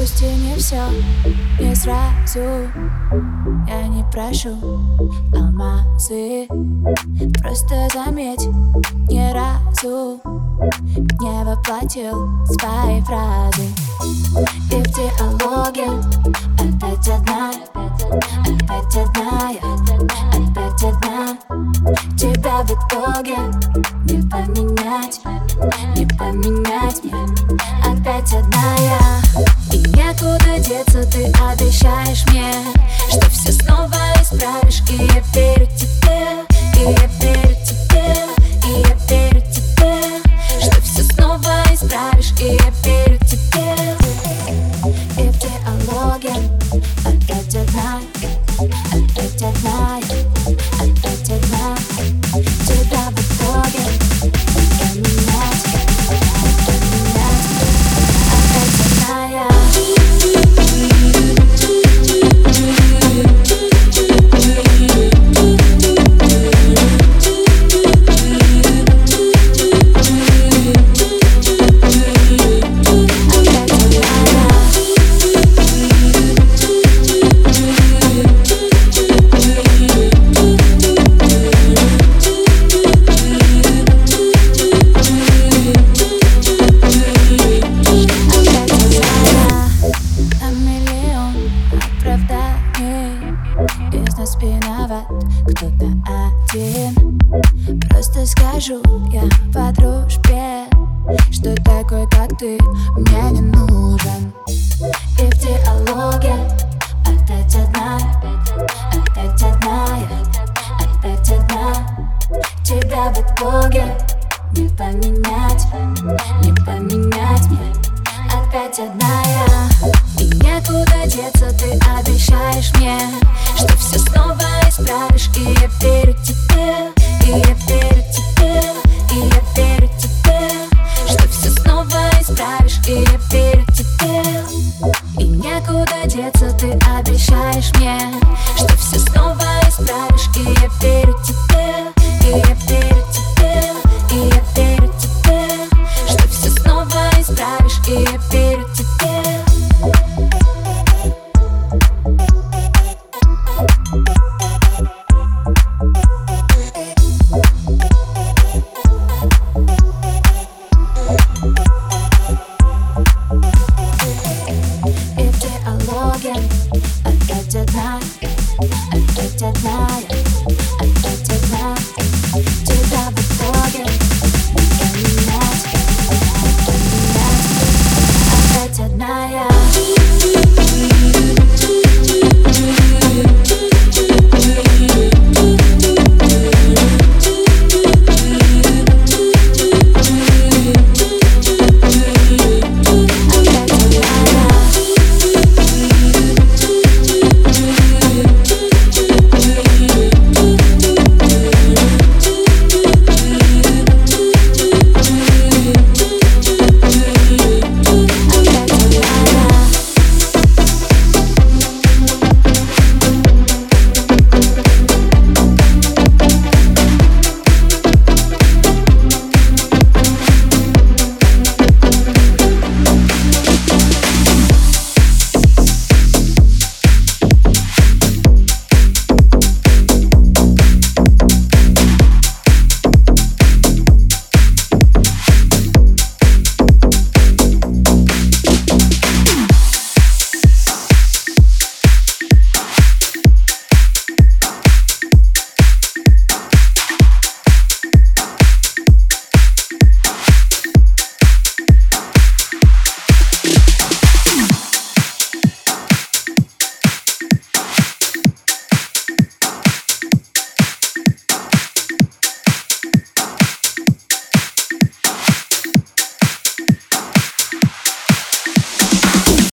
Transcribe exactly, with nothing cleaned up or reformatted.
Пусть и не все, не сразу. Я не прошу алмазы, просто заметь, ни разу не воплотил свои фразы. И в диалоге опять одна, опять одна, опять одна. Тебя в итоге не поменять, не поменять мне. Опять одна я, и некуда деться. Ты обещаешь мне, что все снова исправишь. И я верю тебе, и я верю тебе, и я верю тебе, что все снова исправишь. И я верю тебе. И в диалоге опять одна, опять одна, опять одна. Тебя в итоге не поменять, не поменять. Опять одна я. Из нас виноват кто-то один. Просто скажу я по дружбе, что такой, как ты, мне не нужен. И в диалоге опять одна, опять одна, опять одна. Тебя в итоге не поменять, не поменять мне. Опять одна я, и некуда деться. Ты обещаешь мне, что все снова исправишь. И я верю тебе, и я верю тебе, и я верю тебе, что все снова исправишь. И я верю тебе, и некуда деться. Ты обещаешь мне, что все снова исправишь. И я верю тебе, и я верю тебе, и я верю тебе, что все снова исправишь. И я верю тебе. И в диалоге опять одна, опять одна, опять одна. Тебя в итоге не поменять, не поменять. Опять одна я.